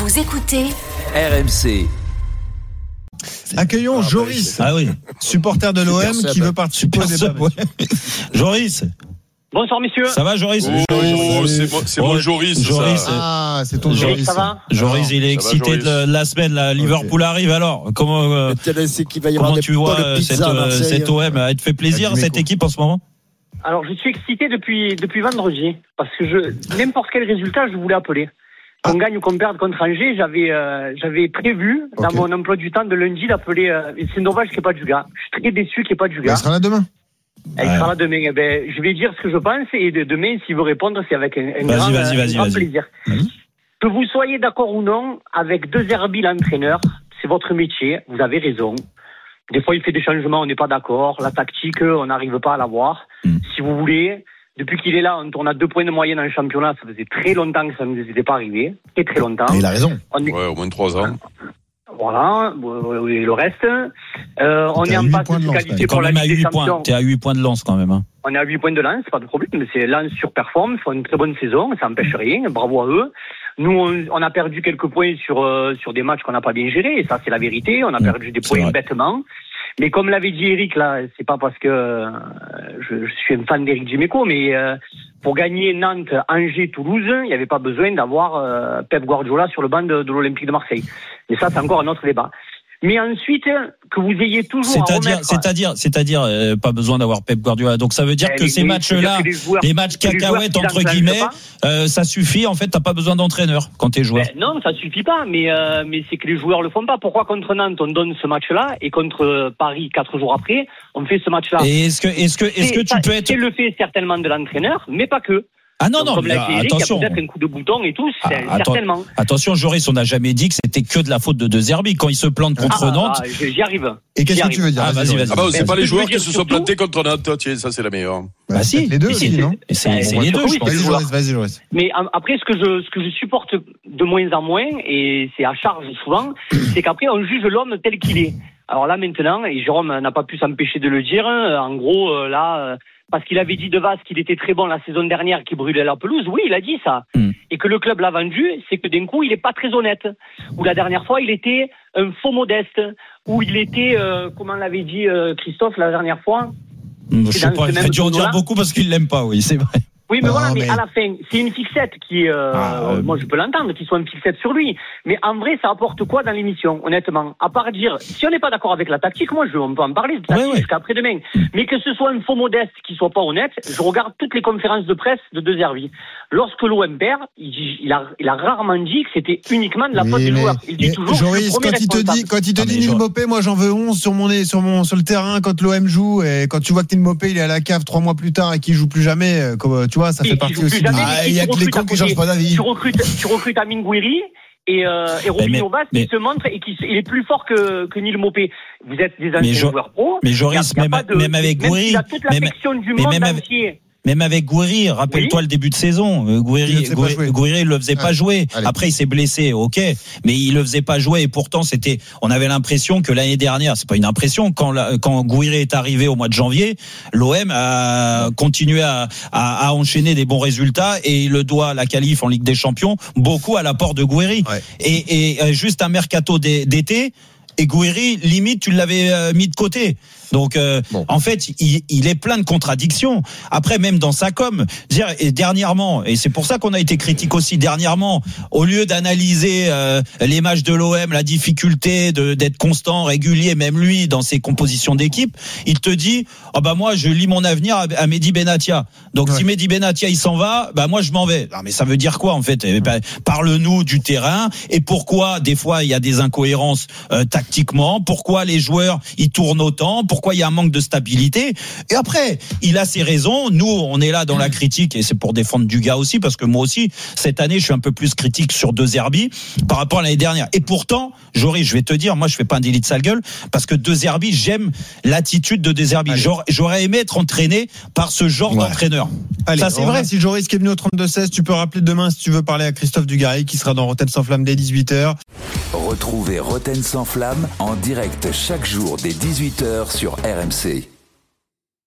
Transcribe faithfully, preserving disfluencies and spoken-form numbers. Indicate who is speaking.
Speaker 1: Vous écoutez
Speaker 2: R M C.
Speaker 3: Accueillons ah, Joris,
Speaker 4: ah oui.
Speaker 3: supporter de l'O M qui veut participer au débat.
Speaker 4: Ouais. Joris.
Speaker 5: Bonsoir messieurs.
Speaker 4: Ça va Joris?
Speaker 6: Oh, oh c'est mon, c'est mon Joris,
Speaker 4: Joris
Speaker 6: ça.
Speaker 3: Ah, c'est ton Joris.
Speaker 5: Ça va?
Speaker 4: Joris, il est excité
Speaker 6: va,
Speaker 4: de la semaine. Là. Liverpool okay. arrive alors. Comment, euh,
Speaker 7: c'est qu'il va y
Speaker 4: comment
Speaker 7: des
Speaker 4: tu vois cette, euh, cette O M? Elle te fait plaisir cette équipe en ce moment?
Speaker 5: Alors je suis excité depuis depuis vendredi parce que je n'importe quel résultat je voulais appeler. Qu'on ah. gagne ou qu'on perde contre Angers, j'avais euh, j'avais prévu okay. dans mon emploi du temps de lundi d'appeler. Euh, c'est dommage qu'il n'y ait pas du gars. Je suis très déçu qu'il n'y ait pas du gars.
Speaker 3: Il sera là demain.
Speaker 5: Il ouais. sera là demain. Eh ben, je vais dire ce que je pense et de, demain, s'il veut répondre, c'est avec un, un
Speaker 4: vas-y,
Speaker 5: grand,
Speaker 4: vas-y, vas-y,
Speaker 5: un grand
Speaker 4: vas-y.
Speaker 5: plaisir. Mmh. Que vous soyez d'accord ou non avec De Zerbi, l'entraîneur, c'est votre métier. Vous avez raison. Des fois, il fait des changements, on n'est pas d'accord. La tactique, on n'arrive pas à l'avoir. Mmh. Si vous voulez, depuis qu'il est là, on tourne à deux points de moyenne en championnat. Ça faisait très longtemps que ça ne nous était pas arrivé. Très, très longtemps.
Speaker 3: Et il a raison.
Speaker 5: On est...
Speaker 6: Ouais, au moins trois ans.
Speaker 5: Voilà, et le reste. Euh, on est en passe de qualité pour la Ligue des Champions.
Speaker 4: T'es à huit points de lance quand même. Hein.
Speaker 5: On est à huit points de lance, pas de problème. Mais c'est Lens surperforme, font une très bonne saison, ça n'empêche rien. Bravo à eux. Nous, on, on a perdu quelques points sur euh, sur des matchs qu'on n'a pas bien gérés, et ça c'est la vérité. On a perdu des points bêtement. Mais comme l'avait dit Eric, là, c'est pas parce que euh, je, je suis un fan d'Eric Dimeco, mais euh, pour gagner Nantes, Angers, Toulouse, il n'y avait pas besoin d'avoir euh, Pep Guardiola sur le banc de, de l'Olympique de Marseille. Mais ça, c'est encore un autre débat. Mais ensuite, que vous ayez toujours
Speaker 4: c'est-à-dire,
Speaker 5: à remettre...
Speaker 4: C'est-à-dire, c'est-à-dire, euh, pas besoin d'avoir Pep Guardiola. Donc ça veut dire eh, que les, ces les, matchs-là, que les, joueurs, les matchs cacahuètes, entre guillemets, euh, ça suffit. En fait, t'as pas besoin d'entraîneur quand t'es joueur.
Speaker 5: Ben, non, ça suffit pas, mais, euh, mais c'est que les joueurs le font pas. Pourquoi contre Nantes, on donne ce match-là, et contre Paris, quatre jours après, on fait ce match-là?
Speaker 4: Et est-ce que, est-ce que, est-ce que tu
Speaker 5: ça,
Speaker 4: peux être...
Speaker 5: C'est le fait certainement de l'entraîneur, mais pas que.
Speaker 4: Ah non,
Speaker 5: donc,
Speaker 4: non,
Speaker 5: comme
Speaker 4: mais
Speaker 5: l'a dit Eric,
Speaker 4: attention.
Speaker 5: Il y a peut-être un coup de bouton et tout, c'est
Speaker 4: ah,
Speaker 5: certainement.
Speaker 4: Attention, Joris, on n'a jamais dit que c'était que de la faute de De Zerbi quand il se plante contre
Speaker 5: ah,
Speaker 4: Nantes.
Speaker 5: Ah, j'y arrive.
Speaker 3: Et qu'est-ce que tu veux dire?
Speaker 4: Ah, vas-y, vas-y.
Speaker 6: Ah bah, c'est pas les joueurs qui se sont
Speaker 5: surtout...
Speaker 6: plantés contre Nantes, tiens, ça c'est la meilleure.
Speaker 3: Bah si, les deux aussi, non?
Speaker 4: C'est, c'est les deux, je pense.
Speaker 3: Vas-y, Joris, vas-y, Joris.
Speaker 5: Mais après, ce que je, ce que je supporte de moins en moins, et c'est à charge souvent, c'est qu'après, on juge l'homme tel qu'il est. Alors là, maintenant, et Jérôme n'a pas pu s'empêcher de le dire, en gros, là, parce qu'il avait dit de Vaz qu'il était très bon la saison dernière, qu'il brûlait la pelouse, oui, il a dit ça. Mm. Et que le club l'a vendu, c'est que d'un coup, il est pas très honnête. Ou la dernière fois, il était un faux modeste. Ou il était, euh, comment l'avait dit euh, Christophe la dernière fois?
Speaker 4: Je sais pas, il fait dû en dire beaucoup parce qu'il l'aime pas, oui, c'est vrai.
Speaker 5: Oui, mais
Speaker 3: non,
Speaker 5: voilà, mais,
Speaker 3: mais
Speaker 5: à la fin, c'est une fixette qui, euh, ah, euh, moi je peux l'entendre, qu'il soit une fixette sur lui. Mais en vrai, ça apporte quoi dans l'émission, honnêtement? À part dire, si on n'est pas d'accord avec la tactique, moi je, on peut en parler de tactique ouais, ouais. jusqu'à après-demain. Mais que ce soit un faux modeste qui soit pas honnête, je regarde toutes les conférences de presse de De Zerbi. Lorsque l'O M perd, il, il, a, il a rarement dit que c'était uniquement de la oui, faute du joueur. Il dit toujours
Speaker 3: Joris, quand il te dit, quand il te ah, dit Neil Mopé, moi j'en veux onze sur mon, sur mon, sur le terrain quand l'O M joue, et quand tu vois que Neil Mopé il est à la cave trois mois plus tard et qu'il joue plus jamais, comme, tu vois, ça fait partie aussi.
Speaker 5: Jamais,
Speaker 3: ah, il y a que les cons qui changent pas d'avis.
Speaker 5: Tu recrutes, tu recrutes Amine Gouiri et, euh, et Robin Ovas qui se montre et qui il est plus fort que, que Neil Mopé. Vous êtes des anciens joueurs pro.
Speaker 4: Mais Joris, même, de, même avec Gouiri,
Speaker 5: il a toute l'affection du monde entier.
Speaker 4: Même avec Gouiri, rappelle-toi oui. le début de saison. Gouiri, Gouiri, Gouiri, il le faisait ah, pas jouer. Allez. Après, il s'est blessé, ok, mais il le faisait pas jouer. Et pourtant, c'était, on avait l'impression que l'année dernière, c'est pas une impression, quand la, quand Gouiri est arrivé au mois de janvier, l'O M a continué à, à, à enchaîner des bons résultats et il le doit la qualif en Ligue des Champions beaucoup à l'apport de Gouiri. Ouais. Et, et juste un mercato d'été. Et Gouiri, limite, tu l'avais euh, mis de côté. Donc, euh, bon. en fait, il, il est plein de contradictions. Après, même dans sa com, dire, et dernièrement, et c'est pour ça qu'on a été critique aussi dernièrement, au lieu d'analyser euh, les matchs de l'O M, la difficulté de, d'être constant, régulier, même lui, dans ses compositions d'équipe, il te dit, oh bah moi, je lis mon avenir à, à Mehdi Benatia. Donc, ouais. si Mehdi Benatia, il s'en va, bah moi, je m'en vais. Non, mais ça veut dire quoi, en fait? Eh ben, parle-nous du terrain, et pourquoi, des fois, il y a des incohérences euh, tactiquement, pourquoi les joueurs, ils tournent autant, pourquoi il y a un manque de stabilité. Et après, il a ses raisons. Nous, on est là dans la critique et c'est pour défendre Dugas aussi, parce que moi aussi, cette année, je suis un peu plus critique sur De Zerbi par rapport à l'année dernière. Et pourtant, Joris, je vais te dire, moi, je fais pas un délit de sale gueule parce que De Zerbi, j'aime l'attitude de De Zerbi. J'aurais, j'aurais aimé être entraîné par ce genre ouais. d'entraîneur.
Speaker 3: Allez,
Speaker 4: ça, c'est vrai.
Speaker 3: Si Joris qui est venu au trente-deux seize, tu peux rappeler demain si tu veux parler à Christophe Dugarry qui sera dans Rotten sans flamme dès dix-huit heures.
Speaker 2: Retrouvez Rotten sans flamme en direct chaque jour dès dix-huit heures sur R M C.